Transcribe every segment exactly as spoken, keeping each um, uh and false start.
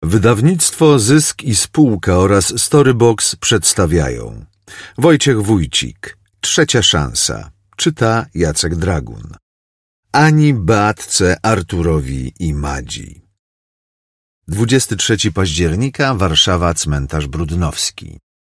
Wydawnictwo Zysk i Spółka oraz Storybox przedstawiają Wojciech Wójcik, Trzecia szansa. Czyta Jacek Dragun. Ani Beatce, Arturowi i Madzi. dwudziestego trzeciego października, Warszawa, cmentarz Brudnowski.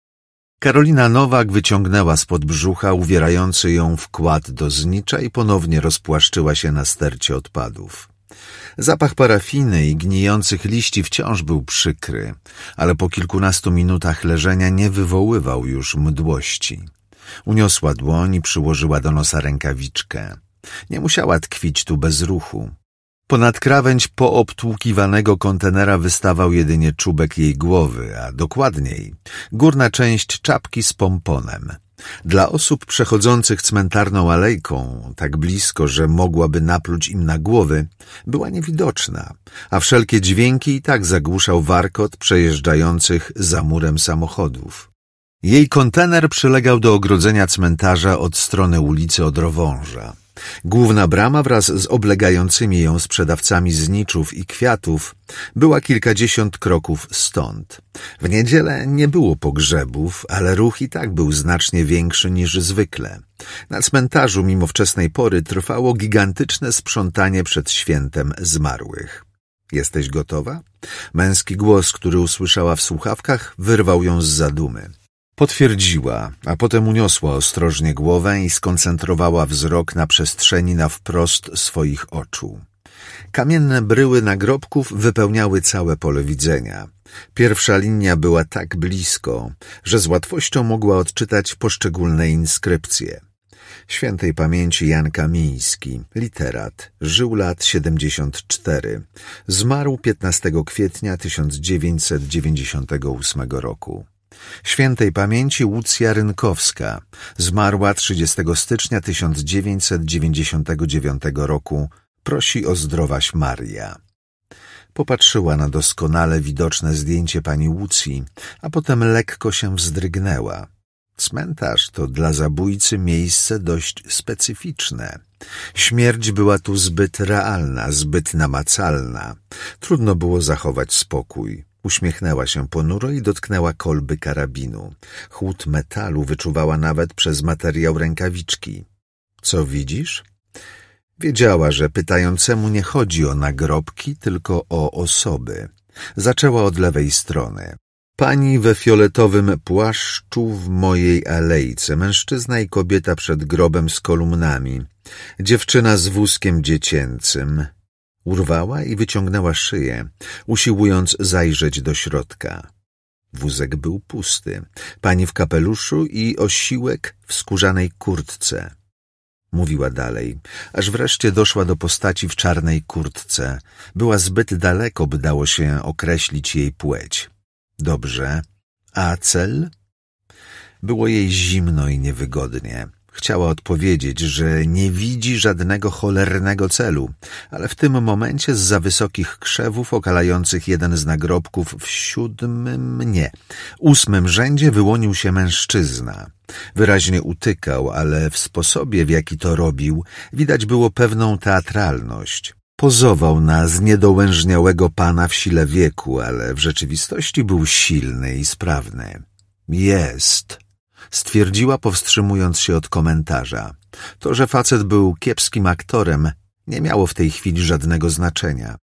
Karolina Nowak wyciągnęła spod brzucha uwierający ją wkład do znicza i ponownie rozpłaszczyła się na stercie odpadów. Zapach parafiny i gnijących liści wciąż był przykry, ale po kilkunastu minutach leżenia nie wywoływał już mdłości. Uniosła dłoń i przyłożyła do nosa rękawiczkę. Nie musiała tkwić tu bez ruchu. Ponad krawędź poobtłukiwanego kontenera wystawał jedynie czubek jej głowy, a dokładniej górna część czapki z pomponem. Dla osób przechodzących cmentarną alejką, tak blisko, że mogłaby napluć im na głowy, była niewidoczna, a wszelkie dźwięki i tak zagłuszał warkot przejeżdżających za murem samochodów. Jej kontener przylegał do ogrodzenia cmentarza od strony ulicy Odrowąża. Główna brama wraz z oblegającymi ją sprzedawcami zniczów i kwiatów była kilkadziesiąt kroków stąd. W niedzielę nie było pogrzebów, ale ruch i tak był znacznie większy niż zwykle. Na cmentarzu mimo wczesnej pory trwało gigantyczne sprzątanie przed świętem zmarłych. Jesteś gotowa? Męski głos, który usłyszała w słuchawkach, wyrwał ją z zadumy. Potwierdziła, a potem uniosła ostrożnie głowę i skoncentrowała wzrok na przestrzeni na wprost swoich oczu. Kamienne bryły nagrobków wypełniały całe pole widzenia. Pierwsza linia była tak blisko, że z łatwością mogła odczytać poszczególne inskrypcje. Świętej pamięci Jan Kamiński, literat, żył lat siedemdziesiąt cztery. Zmarł piętnastego kwietnia tysiąc dziewięćset dziewięćdziesiątego ósmego roku. Świętej pamięci Łucja Rynkowska, zmarła trzydziestego stycznia tysiąc dziewięćset dziewięćdziesiątego dziewiątego roku, prosi o zdrowaś Maria. Popatrzyła na doskonale widoczne zdjęcie pani Łucji, a potem lekko się wzdrygnęła. Cmentarz to dla zabójcy miejsce dość specyficzne. Śmierć była tu zbyt realna, zbyt namacalna. Trudno było zachować spokój. Uśmiechnęła się ponuro i dotknęła kolby karabinu. Chłód metalu wyczuwała nawet przez materiał rękawiczki. Co widzisz? Wiedziała, że pytającemu nie chodzi o nagrobki, tylko o osoby. Zaczęła od lewej strony. Pani we fioletowym płaszczu w mojej alejce, mężczyzna i kobieta przed grobem z kolumnami, dziewczyna z wózkiem dziecięcym. Urwała i wyciągnęła szyję, usiłując zajrzeć do środka. Wózek był pusty, pani w kapeluszu i osiłek w skórzanej kurtce. Mówiła dalej, aż wreszcie doszła do postaci w czarnej kurtce. Była zbyt daleko, by dało się określić jej płeć. Dobrze. A cel? Było jej zimno i niewygodnie. Chciała odpowiedzieć, że nie widzi żadnego cholernego celu, ale w tym momencie zza wysokich krzewów okalających jeden z nagrobków w siódmym, nie, ósmym rzędzie wyłonił się mężczyzna. Wyraźnie utykał, ale w sposobie, w jaki to robił, widać było pewną teatralność. Pozował na zniedołężniałego pana w sile wieku, ale w rzeczywistości był silny i sprawny. Jest, stwierdziła, powstrzymując się od komentarza. To, że facet był kiepskim aktorem, nie miało w tej chwili żadnego znaczenia.